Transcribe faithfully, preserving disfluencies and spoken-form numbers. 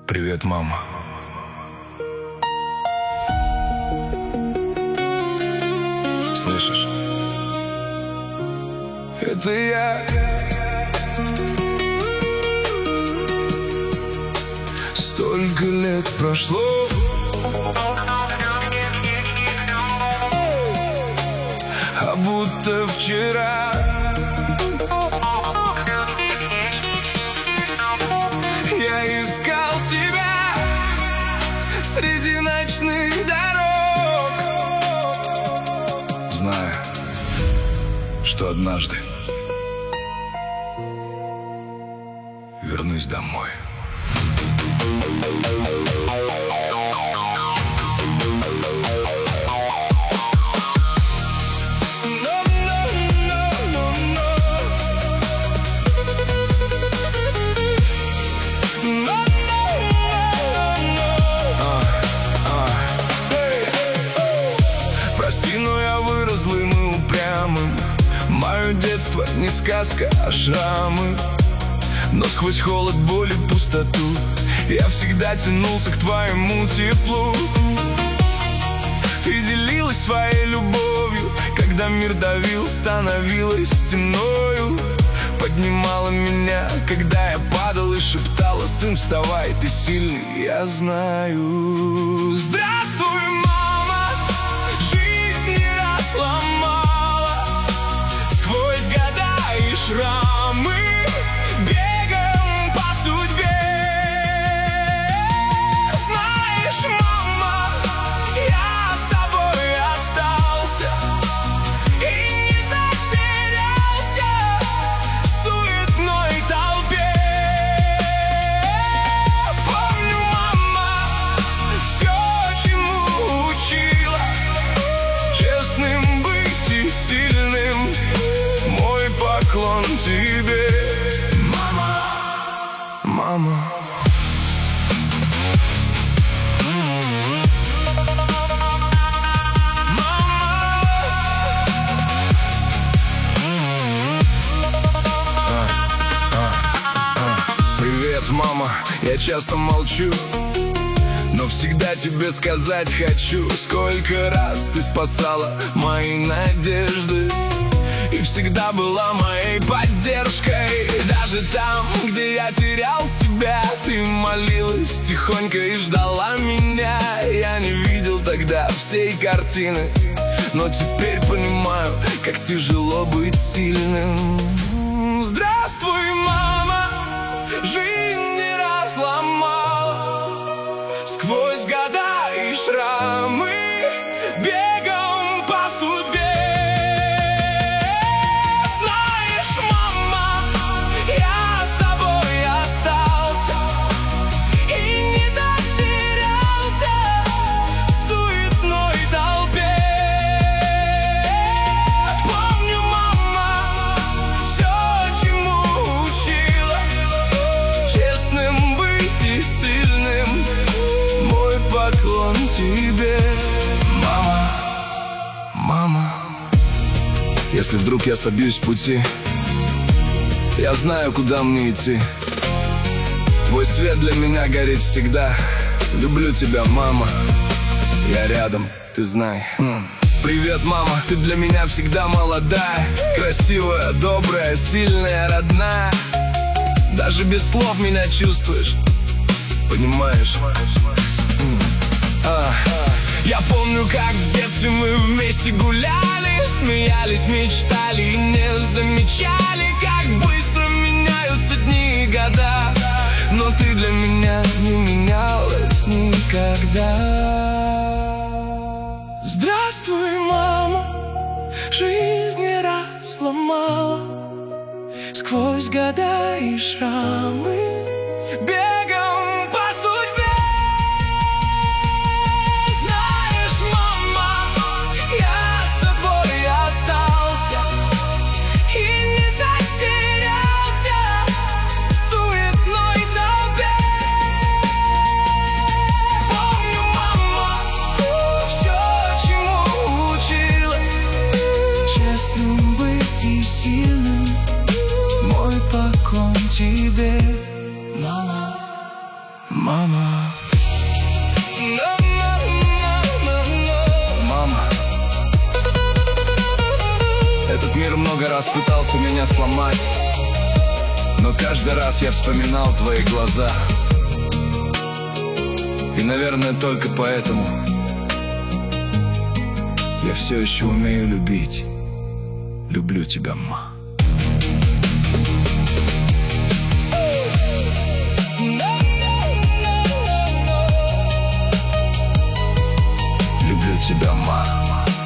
Привет, мама. Слышишь? Это я. Столько лет прошло, а будто вчера. Я искал себя среди ночных дорог, зная, что однажды вернусь домой. Мое детство не сказка, а шрамы. Но сквозь холод, боль и пустоту я всегда тянулся к твоему теплу. Ты делилась своей любовью, когда мир давил, становилась стеною. Поднимала меня, когда я падал, и шептала: сын, вставай, ты сильный, я знаю. Здравствуй, мама, жизнь не разломала. Сквозь года и шрамы бегаем по судьбе. Знаешь, мама, я собой остался и не затерялся в суетной толпе. Помню, мама, все, чему учила: честным быть и сильным. Мой поклон тебе, мама, мама. Привет, мама, я часто молчу, но всегда тебе сказать хочу: сколько раз ты спасала мои надежды и всегда была моей поддержкой. Даже там, где я терял себя, ты молилась тихонько и ждала меня. Я не видел тогда всей картины, но теперь понимаю, как тяжело быть сильным. Здравствуй, мама, жизнь не разломала. Сквозь года и шрамы бегаем по судьбе. Поклон тебе, мама, мама. Если вдруг я собьюсь с пути, я знаю, куда мне идти. Твой свет для меня горит всегда. Люблю тебя, мама, я рядом, ты знай. Привет, мама, ты для меня всегда молодая, красивая, добрая, сильная, родная. Даже без слов меня чувствуешь, понимаешь? А, я помню, как в детстве мы вместе гуляли, смеялись, мечтали и не замечали, как быстро меняются дни и года. Но ты для меня не менялась никогда. Здравствуй, мама, жизнь не разломала. Сквозь года и шрамы бегаем по судьбе. Честным быть и сильным, мой поклон тебе. много раз пытался меня сломать, но каждый раз я вспоминал твои глаза. И, наверное, только поэтому я все еще умею любить. Люблю тебя, ма. Люблю тебя, ма.